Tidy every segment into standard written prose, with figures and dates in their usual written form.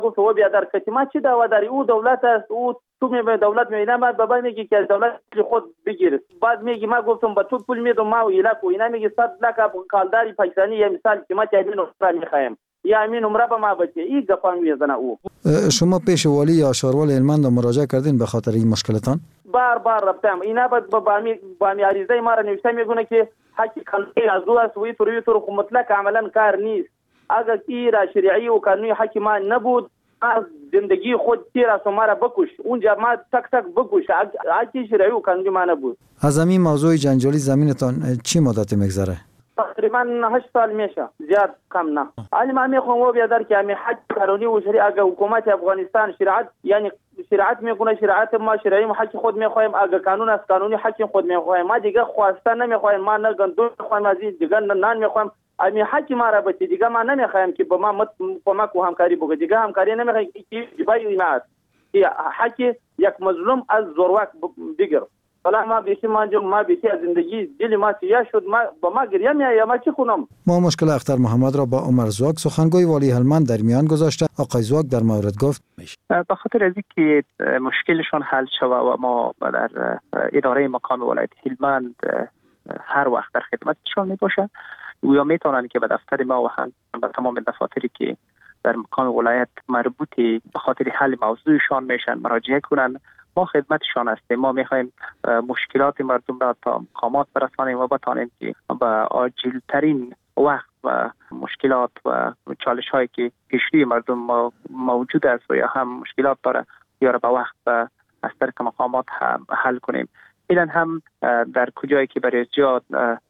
گفت و بیادر کتی ما چی دعوا داری؟ او دولت است، او تو به دولت میبینه، بعد بابا میگه که دولت خود بگیره. بعد میگه ما گفتم با تو پول میدم ما و ایلاک و اینا، میگه 100 لک کالداری پاکستانی یا مثال که ما تامین عمره میخوایم یا امین عمره به ما بچه. این گپا میزنه او. شما پیش والی یا شاروال هلمند مراجعه کردین به خاطر این مشکلتان؟ بار رفتم، اینا با می عریضه ما را نوشته میگونه که حق قانونی از دو است و این طور مطلق عملا کار نیست. اگر کی را شرعی و قانونی حق ما نبود، از زندگی خود تیر از ما را بکش، اونجا ما تک بکش. حق شرعی و قانونی ما نبود. از همین موضوع جنجالی زمینتان چی مدت میگذره؟ تقریبا 8 سال میشه، زیاد کم نه. علی ما میخوام و بیادر که همین حق قانونی و شرعی اگر حکومت افغانستان شریعت یعنی شریعت میکنه، شریعت ما شرعی ما حق خود میخوایم، اگر قانون است قانونی حق خود میخوایم. ما دیگه خواسته نمیخوایم، ما نه گندم میخوایم، از دیگه نان میخوایم. همین حق ما را بچه دیگه ما نمیخوایم که با ما کمک و همکاری بکنه. دیگه همکاری نمیخوایم که جبای اینا است که حق یک مظلوم از زورواک بگیر. حالا ما بیشی از زندگی دل ما سیاه شد، ما با ما گریه میآید، ما چی کنم؟ ما مشکل اختر محمد را با عمر زواک سخنگوی والی هلمند در میان گذاشته. آقای زواک در مورد گفت به خاطر از اینکه مشکلشان حل شود و ما در اداره مقام ولایت هلمند هر وقت در خدمتشان میباشند و یا میتونن که به دفتر ما و هم به تمام دفاتری که در مقام ولایت مربوطی به خاطر حل موضوعشان میشن مراجعه کنن. ما خدمتشان هستیم. ما میخوایم مشکلات مردم را تا مقامات برسانیم و بتانیم که به عاجل ترین وقت و مشکلات و چالش هایی که پیش روی مردم موجود است و یا هم مشکلات داره یا را به وقت از طریق مقامات حل کنیم. ایلان هم در کجایی که برای زیاد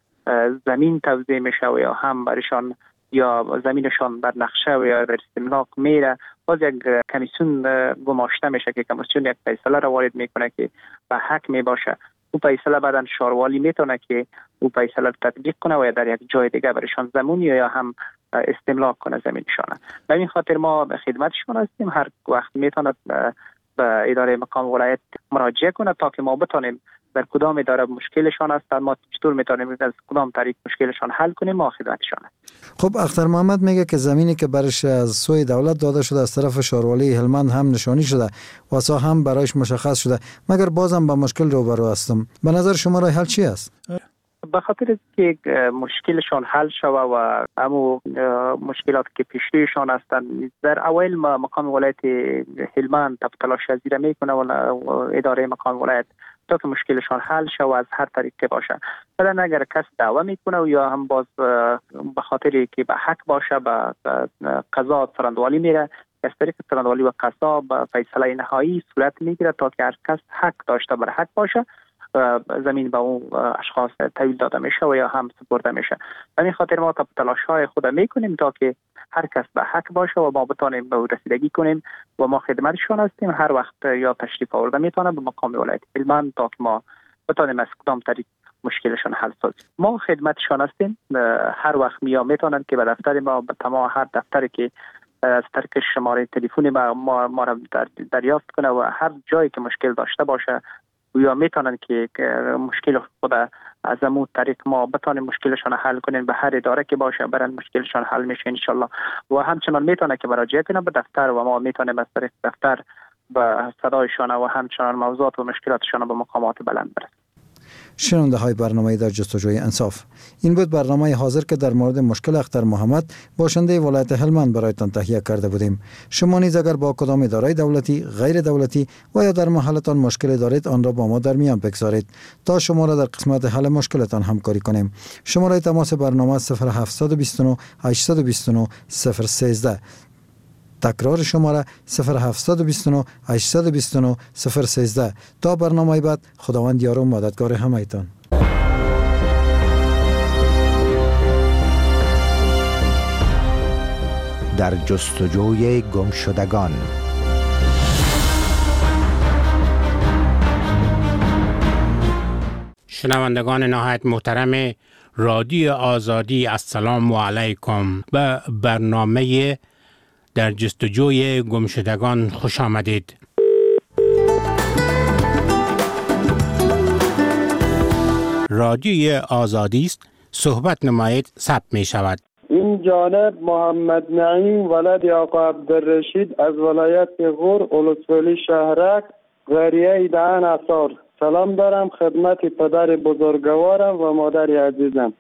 زمین توزیع میشه و یا هم برایشان یا زمینشان بر نقشه و یا در استملاک میره، باز یک کمیسیون گماشته میشه که کمیسیون یک فیصله را وارد میکنه که به حق میباشه. او فیصله بعدن شاروالی میتونه که او فیصله را تطبیق کنه و یا در یک جای دیگه برایشان زمین یا هم استملاک کنه زمینشان. به این خاطر ما به خدمتشون هستیم. هر وقت میتونه به اداره مقام ولایت مراجعه کنه تا که ما بتونیم در کدام اداره مشکلشان است، ما چطور میتونیم از کدام طریق مشکلشان حل کنیم. ما خدمتشان است. خب اختر محمد میگه که زمینی که برش از سوی دولت داده شده از طرف شاروالی هلمند هم نشانی شده و سا هم برایش مشخص شده، مگر بازم با مشکل روبرو هستم. به نظر شما راه حل چی است؟ به خاطر که مشکلشان حل شوه و همو مشکلات که پیش رویشان هستند، در اول مقام ولایت هلمند تلاش زیر میکنه و اداره مقام ولایت تا که مشکلشان حل شوه از هر طریقی باشه. بعدن اگر کس دعوا میکنه و یا هم باز به خاطر که به حق باشه به قضا سرندوالی میره، از طریق سرندوالی و قضا به فیصله نهایی صورت میگیره تا که هر کس حق داشته بر حق باشه زمین به اون اشخاص تحویل داده میشه و یا هم سپرده میشه. به این خاطر ما تلاش های خود میکنیم تا که هر کس به حق باشه و ما بتانیم به او رسیدگی کنیم و ما خدمتشون هستیم. هر وقت یا تشریف آورده میتونه به مقام ولایت هلمند تا که ما بتانیم از کدام طریق مشکلشون حل سازیم. ما خدمتشون هستیم. هر وقت میتونن که به دفتر ما به تمام هر دفتری که از طریق شماره تلفن ما را دریافت کنه و هر جایی که مشکل داشته باشه یا میتونن که مشکل خود از امون طریق ما بتانیم مشکلشان حل کنیم. به هر اداره که باشه برن مشکلشان حل میشه ان شاء الله. و همچنان میتونه که مراجعه کنه به دفتر و ما میتونیم از طریق دفتر به صدایشان و همچنان موضوعات و مشکلاتشان به مقامات بلند برسیم. شنونده های برنامه در جستجوی انصاف، این بود برنامه حاضر که در مورد مشکل اختر محمد باشنده ولایت هلمند برایتان تهیه کرده بودیم. شما نیز اگر با کدام اداره دولتی، غیر دولتی و یا در محلتان مشکل دارید آن را با ما در میان بگذارید تا شما را در قسمت حل مشکلتان همکاری کنیم. شماره تماس برنامه 0729 829 013. تکرار شماره 0729 829 013. تا برنامه بعد، خداوند یار و مددگار همه‌تان. در جستجوی گمشدگان. شنوندگان نهایت محترم رادیو آزادی، السلام علیکم. به برنامه در جستجوی گمشدگان خوش آمدید. رادیوی آزادی است، صحبت نمایید ثبت می شود. این جانب محمد نعیم ولد آقا عبدالرشید از ولایت غور ولسوالی شهرک قریه دهن اثار. سلام دارم خدمت پدر بزرگوارم و مادر عزیزم.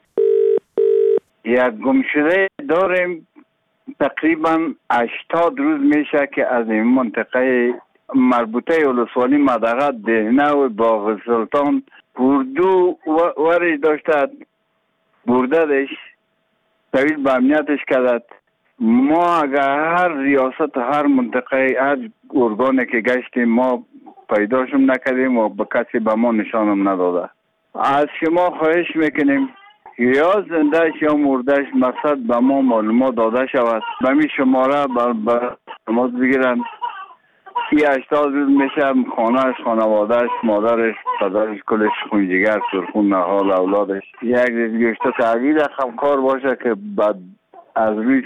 یک گمشده داریم تقریبا 80 روز میشه که از این منطقه مربوطه ولسوالی مدغه دهنه و باغ سلطان اردو ورش داشته بردهش تویل به امنیتش کردد. ما اگر هر ریاست هر منطقه هر ارگانی که گشتیم ما پیداشم نکردیم و به کسی به ما نشانم نداده. از شما خواهش میکنیم یا زندهش یا مردهش مقصد به ما معلومات داده شود. به می شماره به معلومات بگیرن. 80 روز میشه خانهش، خانوادهش، مادرش، پدرش، کلش خونجگر سرخون نهال اولادش یک گشته تغییر خمکار باشه که بعد از روی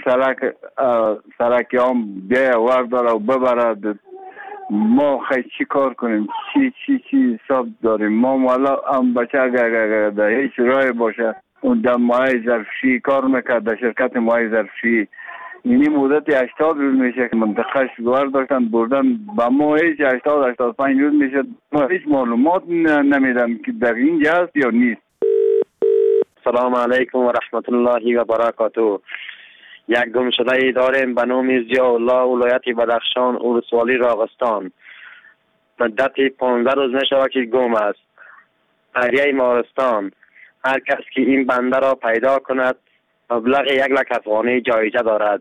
سرک هم بیای ورداره و ببرد. ما خیلی چی کار کنیم؟ چی حساب داریم؟ ما مولا هم بچه اگر در هیچ رای باشه اون در مایه ظرفشویی کار میکرد در شرکت مایه ظرفشویی. اینی مدت 80 روز میشه که منطقه شوار داشتن بردن به ما هیچ 80-85 روز میشه ما هیچ معلومات نمیدن که در اینجا هست یا نیست. سلام علیکم و رحمت الله و برکاته. یک گمشده داریم به نام ضیاءالله ولایت بدخشان ولسوالی راغستان. مدت 15 روز میشه که گم است. قریه مارستان. هر کس که این بنده را پیدا کند مبلغ 1 لک افغانی جایزه دارد.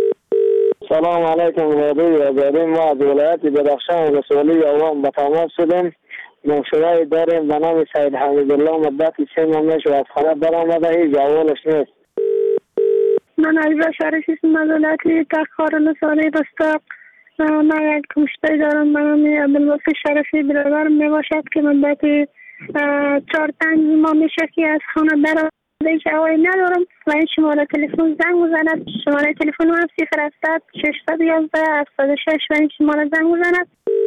سلام علیکم رادیو. ما از ولایت بدخشان ولسوالی عوام به تماس شدیم. گمشده داریم به نام سید حمیدالله مدت 3 ماه میشه از خانه برآمده هیچ جوابش نیست. من عزیزا شریفی هستم از ولایت تخار ولسوالی بستق. من یک گمشده دارم به نام عبدالوفی شریفی برادرم میباشد که مدت 4-5 ماه میشه که از خانه برآمده هیچ جوابی ندارم و این شماره تلفن زنگ میزند. شماره تلفن من 080 611 76 و این شماره زنگ میزند.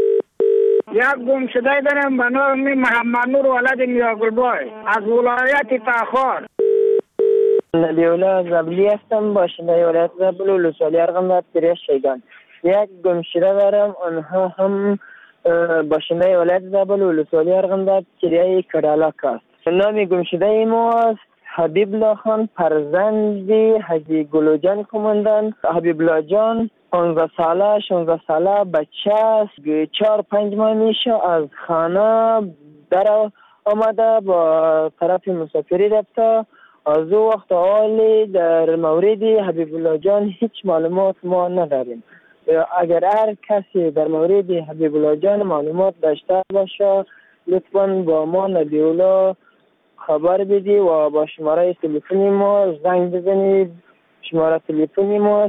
یک گمشده دارم به نام محمد نور ولد میاگلبای از ولایت تخار. نبی‌الله زبلی هستم باشنده ولایت زبل ولسوالی ارغنداب کریه شیگان. یک گمشده دارم آنها هم باشنده ولایت زبل ولسوالی ارغنداب کریه کرالاک است. نام گمشده ما حبیب الله خان فرزند حاجی گلوجان کماندان. حبیب الله جان 15 ساله بچه است. 4-5 ماه میشه از خانه در آمده با طرف مسافری رفته. از او وقت حالی در مورد حبیب الله جان هیچ معلومات ما نداریم. اگر هر کسی در مورد حبیب الله جان معلومات داشته باشه لطفاً با ما نبی‌الله خبر بدی و با شماره تلفنی ما زنگ بزنید. شماره تلفنی ما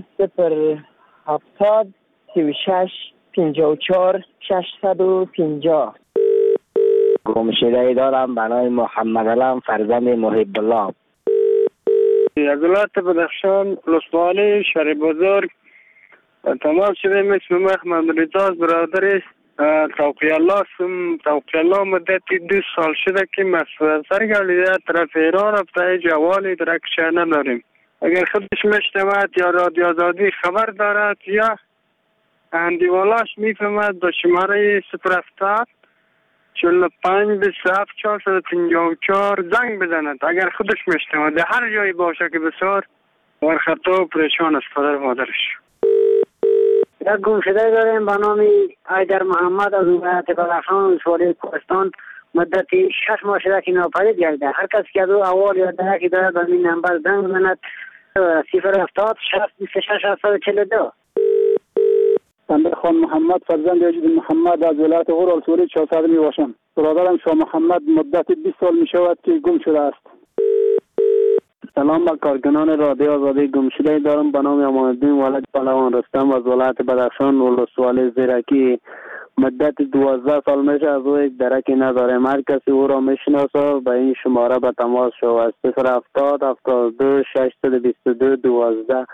070 36 54 650. گمشده دارم به نام محمد علم فرزند محب الله. از ولایت بدخشان ولسوالی شهر بزرگ تمام شدیم. اسم احمد رضا برادر توقی الله مدت 2 سال شده که مسافر گردیده طرف ایران رفته جوالی درکش نداریم. اگر خودش میشنود یا رادیو آزادی خبر دارد یا اندیوالاش میفهمد با شماره 070 45 27 454 زنگ بزند. اگر خودش میشنود در هر جایی باشه که بسیار ور خطا و پریشان است پدر مادرش. یک گمشده داریم به نام حیدر محمد از ولایت بدخشان ولسوالی کوهستان. مدت 6 ماه شده که ناپدید گشته. هر کسی که از او احوال یا درکی دارد به این نمبر زنگ بزند 070 26 742. بنده خان محمد فرزند یجید محمد از ولایت غور ولسوالی 400 می باشم. برادرم شاه محمد مدت 20 سال می شود که گم شده است. سلام به کارکنان رادیو آزادی. گمشده دارم به نام امان‌الدین ولد پهلوان رستم از ولایت بدخشان ولسوالی زیرکی. مدت 12 سال میشه از او یک درکی نداریم. هر کسی او را میشناسه به این شماره به تماس شود 070 72 622 12.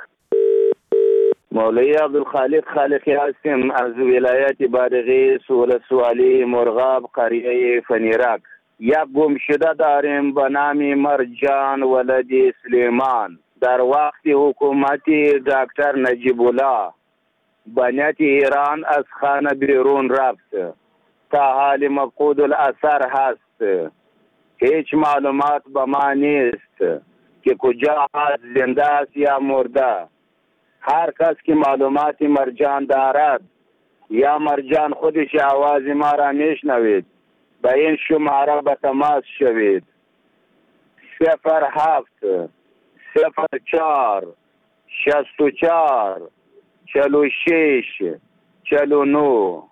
مولوی عبدالخالق خالقی هستم از ولایت بادغیس ولسوالی مرغاب قریه فنیرک. یک گمشده داریم به نام مرجان ولد سلیمان. در وقت حکومت دکتر نجیب الله بنیت ایران از خانه بیرون رفت، تا حال مفقود الاثر هست. هیچ معلومات به ما نیست که کجا هست، زنده است یا مرده. هر کس که معلومات مرجان دارد یا مرجان خودش آواز ما را میشنوید به این شماره به تماس شوید: 07 04 64 46 49.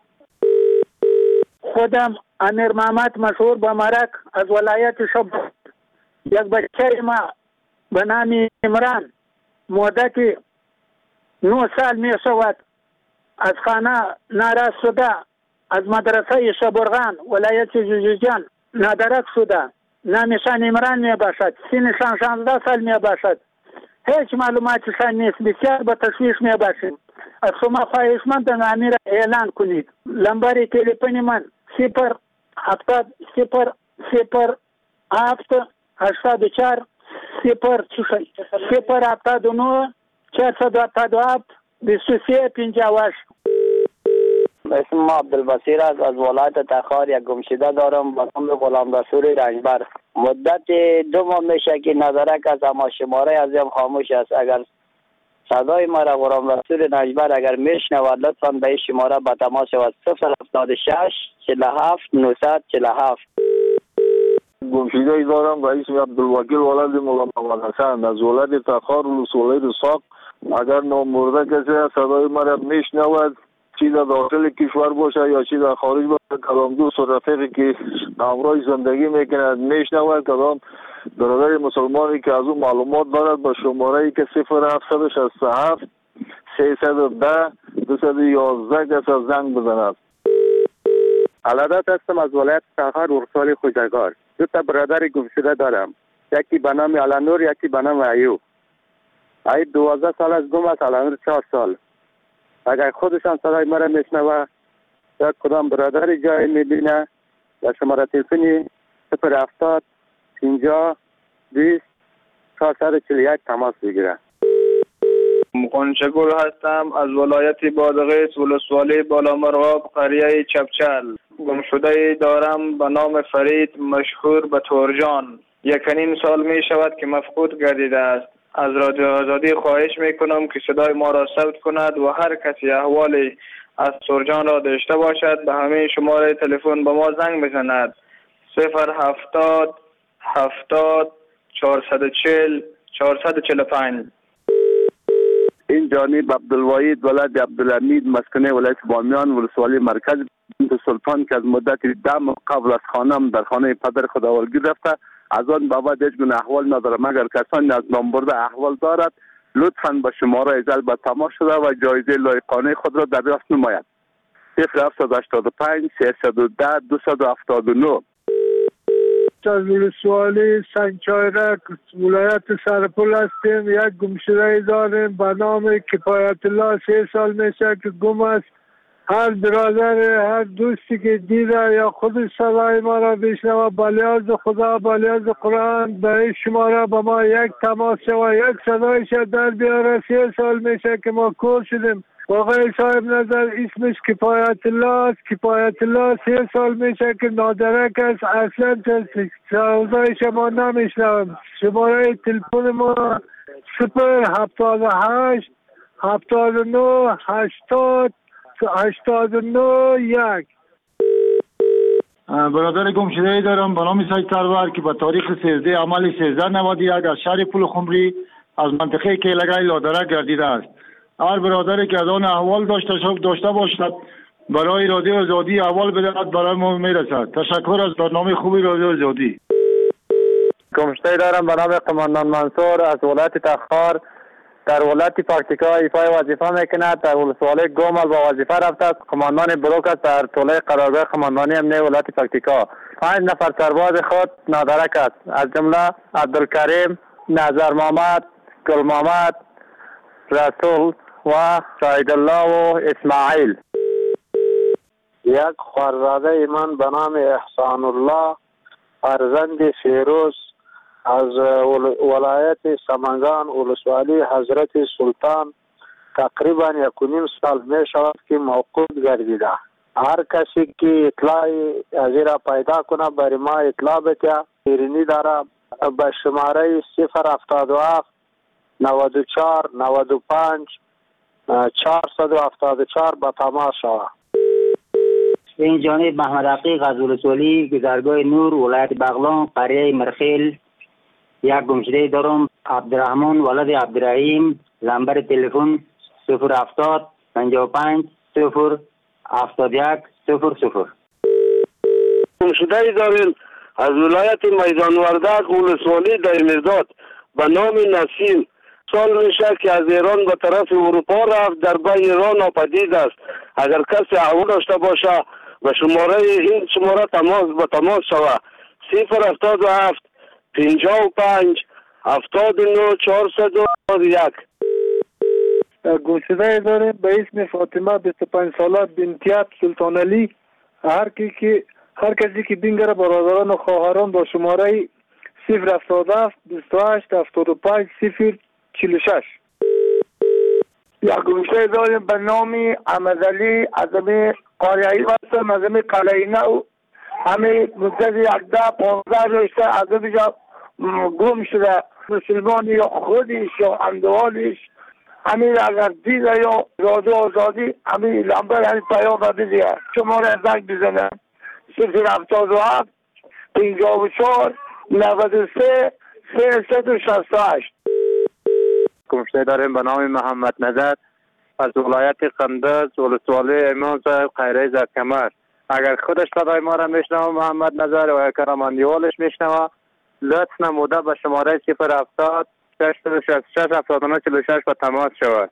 خودم امیر محمد مشهور به مرک از ولایت شبرغان. یک بچه ما به نام عمران مدت 9 سال می شود از خانه ناراض شده، از مدرسه شبرغان ولایت جوزجان نادرک شده. نامشان عمران می باشد، سنشان 16 سال می باشد. هیچ معلوماتشان نیست، بسیار به تشویش می باشیم. از شما خواهشمندم امیر اعلان کنید. لمبر تلفن من 070 007 84 079 477 23 58. اسم ما عبدالبصیر است، از ولایت تخار. یک گمشده دارم با نام غلام رسول رنجبر. مدت 2 ماه میشه که نظرک از اما شماره ازم خاموش است. اگر صدای ما را غلام رسول رنجبر اگر میشنود لطفا به این شماره به تماس شود: 076 47 947. گمشده دارم به اسم عبدالوکیل ولد مولا محمد حسن از ولایت تخار ولسوالی رساق. اگر نامرده کسی از صدای ما را میشنود، چی در داخل کشور باشه یا چی در خارج باشه، کدام دوست و رفیقی که همراه زندگی میکند میشنود، کدام برادر مسلمانی که از اون معلومات دارد، با شماره که 0767 310 211 کس از زنگ بزند. علادت هستم از ولایت تخار ولسوالی خوجگار. 2 تا برادر گمشده دارم، یکی به نام علانور، یکی به نام ایوب. ایوب 12 سال از گم است، علانور 4 سال. اگر خودشان صدای مرا میشنوه یا کدام برادر جای میبینه، یا شماره تلفنی 070 50 20 441 تماس بگیره. مقنچگل هستم از ولایت بادغیس ولسوالی بالامرغاب قریه چپچل. گمشده دارم به نام فرید مشهور به تورجان. 1.5 سال می شود که مفقود گردیده است. از رادیو آزادی خواهش می کنم که صدای ما را ثبت کند و هر کسی احوالی از تورجان را داشته باشد به همین شماره تلفن به ما زنگ بزند: 070 70 440 445. این جانب عبدالوحید ولد عبدالحمید مسکنه ولایت بامیان ولسوالی مرکز. بنت سلطان که از مدت 10 ماه قبل از خانم در خانه پدر خداوندگیر رفته، از آن بابت هیچ گونه احوال ندارم. اگر کسانی از نامبرده احوال دارد لطفاً به شماره ازل به تماس شده و جایزه لایقانه خود را دریافت نماید: 0785 310 279. از ولسوالی سنگچایرک ولایت سرپل هستیم. یک گمشده داریم به نام کفایت الله. 3 سال میشه که گم است. هر برادر، هر دوستی که دیده یا خود صدای ما را بشنوه، به لحاظ خدا، به لحاظ قرآن به این شماره به ما یک تماس شود، یک صدایش در بیاره. 3 سال میشه که ما کور شدیم. آقای صاحب نظر اسمش کفایت الله است. کفایت الله 3 سال میشه که نادرک است. اصلا صدای شما نمیشنوم. شماره تلفن ما 078 79 80 89 1. برادر گمشده دارم به نام سید سرور که به تاریخ 13 عمل 1391 از شهر پول خمری از منطقه کیلگای لادرک گردیده است. هر برادری که از آن احوال داشته باشد برای رادیو آزادی احوال بدهد برای ما میرسد. تشکر از برنامه خوبی رادیو آزادی. گمشده دارم به نام قماندان منصور از ولایت تخار در ولایت پکتیکا ایفای وظیفه میکند. در ولسوالی گومل با وظیفه رفته است. قماندان بلوک است در طوله قرارگاه قماندانی امنیه ولایت پکتیکا. 5 نفر سرباز خود نادرک است، از جمله عبدالکریم، نظر محمد، گل محمد، رسول و شاهد الله و اسماعیل. یک خوارزاده من به نام احسان الله فرزند فیروز از ولایت سمنگان ولسوالی حضرت سلطان تقریبا 1.5 سال می شود که موقوف گردیده. هر کسی که اطلاع از این را پیدا کنه برای ما اطلاع بده. ایرانی داره به شماره 077 94 95 474 به تماس شود. این جانب محمد عقیق از ولسوالی گذرگاه نور ولایت بغلان قریه مرخیل. یک گمشده دارم عبدالرحمن ولد عبدالرحیم. نمبر تلفن 070 55 0 71 00. گمشده داریم از ولایت میدان وردک ولسوالی در مرداد به نام نسیم. سال میشه که از ایران به طرف اروپا رفت، در بین ایران ناپدید است. اگر کسی احوال داشته باشه به شماره این شماره تماس شود 077 55 79 401. گمشده داریم به اسم فاطمه 25 ساله بنتیت سلطان علی. هر کسی که بینگره برادران و خواهران با شماره 077 28 75 046. یک گمشده داریم به نام احمد علی عظمی قاریایی هستم از همین قلعه نو. همین مدت 15 رشته از اینجا گم شده. مسلمان یا خودش یا اندوالش همین اگر دیده یا رادو آزادی همین لمبر همین پیام بده شماره زنگ بزنه 077 54 93 368. گمشده داریم به نام محمد نظر از ولایت قندز ولسوالی امام صاحب خیره زرکمر. اگر خودش صدای ما را میشنوه محمد نظر و کراماندیوالش میشنوه لطف نموده به شماره 070 666 79 46 به تماس شود.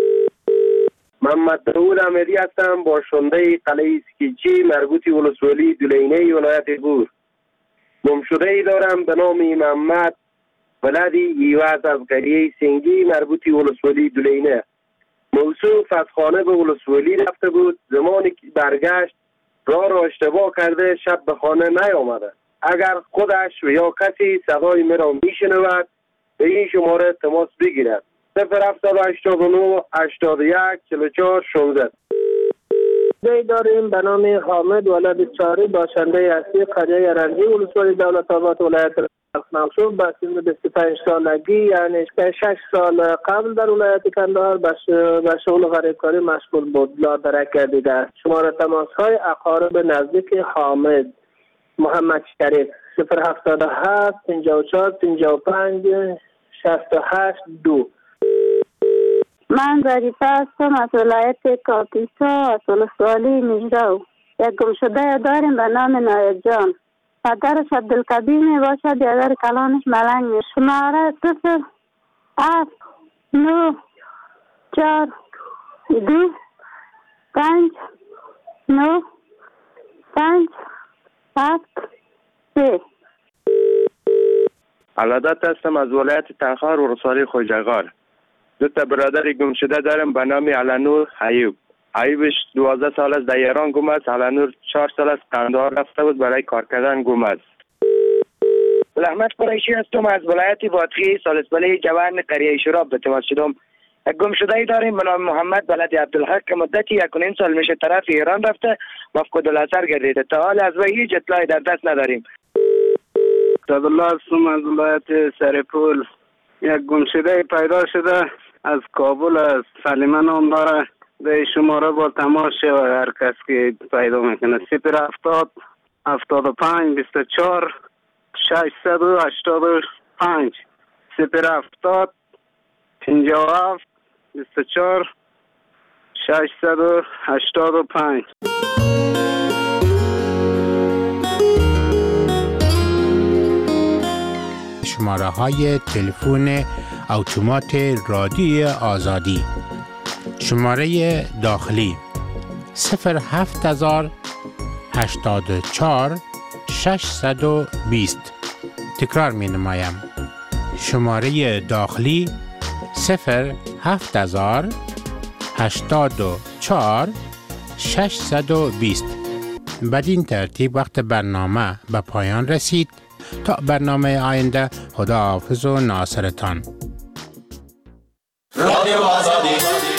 محمد داود امیری هستم باشنده قلعه اسکیچی مربوطی ولسوالی دولینه ولایت بور. گمشده ای دارم به نام محمد ولدی ایواز از قریه سنگی مربوطی ولسوالی دولینه. موصوف از خانه به ولسوالی رفته بود. زمانی که برگشت راه را اشتباه کرده شب به خانه نیامده. اگر خودش و یا کسی صدای مرا میشنود به این شماره تماس بگیرد 0789 81 44 16. داریم به نام حامد ولد چاری باشنده اصلی قریه رنجی ولسوالی دولت آباد ولایت منصور با سن 25 سالگی یعنی 6 سال قبل در ولایت کندهار به شغل غریبکاری مشغول بود. لادرک گردیده است. شماره تماس های اقارب نزدیک حامد محمد شریف 077 54 55 68 2. من ظریفه هستم از ولایت کاپیسا از ولسوالی مجرو. یک گمشده داریم به نام نایب جان. پدرش عبدالکبیر می باشد. یادر کلانش ملنگ می. شماره 0 9 4 2 5 9 5 7 3. علادت هستم از ولایت تخار ولسوالی خوجگار. دو تا برادر گم شده دارم به نام علنور ایوب. ایوبش 12 سال است در ایران گم است. علنور 4 سال است قندهار رفته بود برای کار کردن گم است. احمد قریشی هستم از ولایت بادغیس ولسوالی جوان قریه شراب به تماس شدم. یک گم شده ای داریم به نام محمد بلد عبدالحق که مدتی 1.5 سال میشه طرف ایران رفته مفقود الاثر گردیده. تا حال از وی هیچ اطلاعی در دست نداریم. عبدالله هستم از ولایت سرپول. یک گمشده پیدا شده از کابل از سلیمه نام داره. به شماره با تماس شود هر کس که پیدا میکنه 070 75 24 685 070 57 24 685. شماره های تلفن اتومات رادیو آزادی. شماره داخلی 07000 84 620. تکرار می نمایم. شماره داخلی 07000 84 620. بدین ترتیب وقت برنامه به پایان رسید. تا برنامه آینده خدا حافظ و ناصرتان. رادیو آزادی